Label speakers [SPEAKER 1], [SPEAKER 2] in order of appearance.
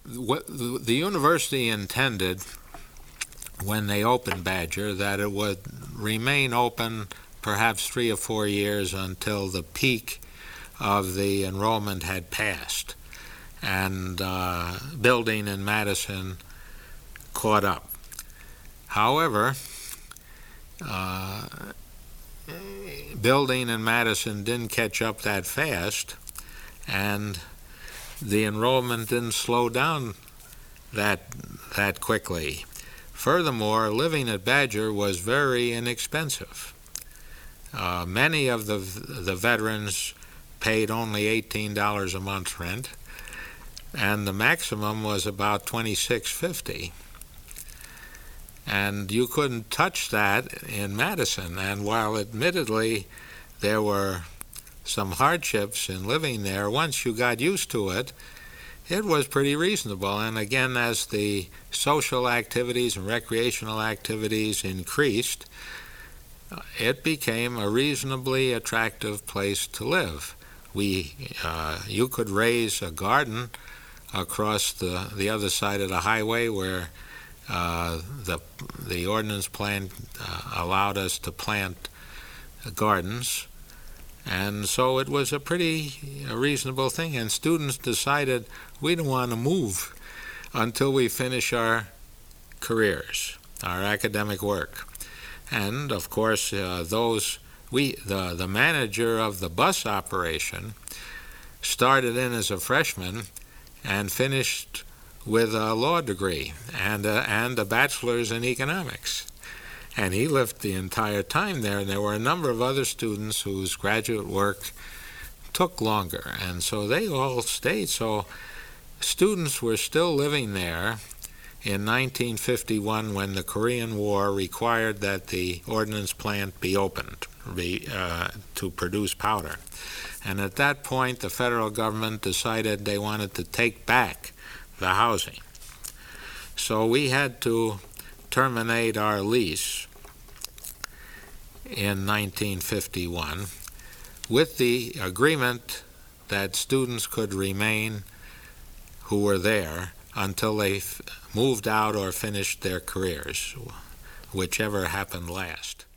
[SPEAKER 1] what the university intended when they opened Badger that it would remain open perhaps 3 or 4 years until the peak of the enrollment had passed and building in Madison caught up. However, building in Madison didn't catch up that fast, and the enrollment didn't slow down that quickly. Furthermore, living at Badger was very inexpensive. Many of the veterans paid only $18 a month rent, and the maximum was about $26.50. And you couldn't touch that in Madison. And while admittedly there were some hardships in living there, once you got used to it, it was pretty reasonable. And again, as the social activities and recreational activities increased, it became a reasonably attractive place to live. You could raise a garden across the other side of the highway where the ordinance plan allowed us to plant gardens, and so it was a reasonable thing. And students decided we don't want to move until we finish our careers, our academic work. And of course, the manager of the bus operation started in as a freshman and finished with a law degree and a bachelor's in economics. And he lived the entire time there, and there were a number of other students whose graduate work took longer, and so they all stayed. So students were still living there in 1951 when the Korean War required that the ordnance plant be opened to produce powder. And at that point, the federal government decided they wanted to take back the housing. So we had to terminate our lease in 1951 with the agreement that students could remain who were there until they moved out or finished their careers, whichever happened last.